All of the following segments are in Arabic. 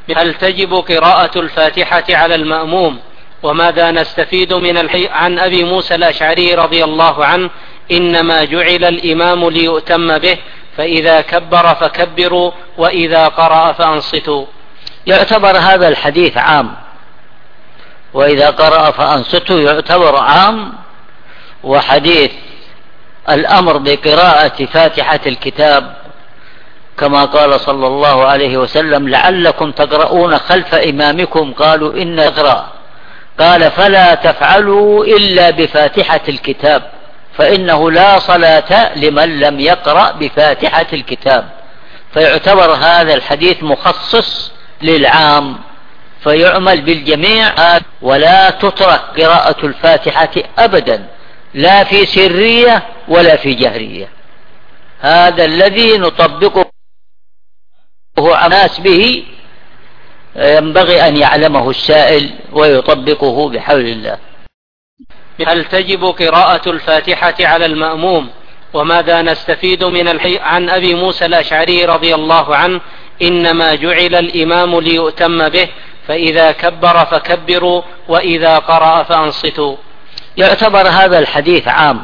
هل تجب قراءة الفاتحة على المأموم؟ وماذا نستفيد من عن أبي موسى الأشعري رضي الله عنه: إنما جعل الإمام ليؤتم به، فإذا كبر فكبروا وإذا قرأ فأنصتوا. يعتبر هذا الحديث عام، وإذا قرأ فأنصتوا يعتبر عام، وحديث الأمر بقراءة فاتحة الكتاب كما قال صلى الله عليه وسلم: لعلكم تقرؤون خلف إمامكم، قالوا إن نقرأ، قال: فلا تفعلوا إلا بفاتحة الكتاب، فإنه لا صلاة لمن لم يقرأ بفاتحة الكتاب. فيعتبر هذا الحديث مخصص للعام، فيعمل بالجميع، ولا تترك قراءة الفاتحة أبدا، لا في سرية ولا في جهرية. هذا الذي نطبقه الناس به، ينبغي أن يعلمه السائل ويطبقه بحول الله. هل تجب قراءة الفاتحة على المأموم؟ وماذا نستفيد من عن أبي موسى الأشعري رضي الله عنه: إنما جعل الإمام ليؤتم به، فإذا كبر فكبروا وإذا قرأ فأنصتوا. يعتبر هذا الحديث عام،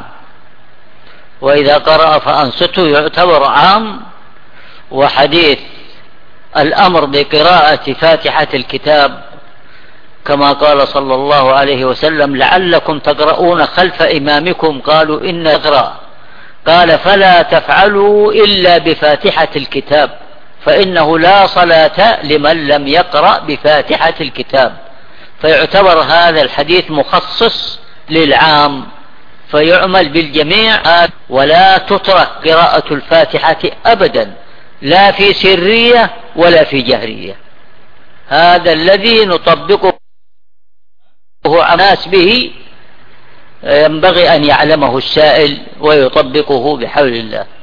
وإذا قرأ فأنصتوا يعتبر عام، وحديث الأمر بقراءة فاتحة الكتاب كما قال صلى الله عليه وسلم: لعلكم تقرؤون خلف إمامكم، قالوا إن نقرأ، قال: فلا تفعلوا إلا بفاتحة الكتاب، فإنه لا صلاة لمن لم يقرأ بفاتحة الكتاب. فيعتبر هذا الحديث مخصص للعام، فيعمل بالجميع، ولا تترك قراءة الفاتحة أبدا، لا في سرية ولا في جهرية. هذا الذي نطبقه الناس به، ينبغي أن يعلمه السائل ويطبقه بحول الله.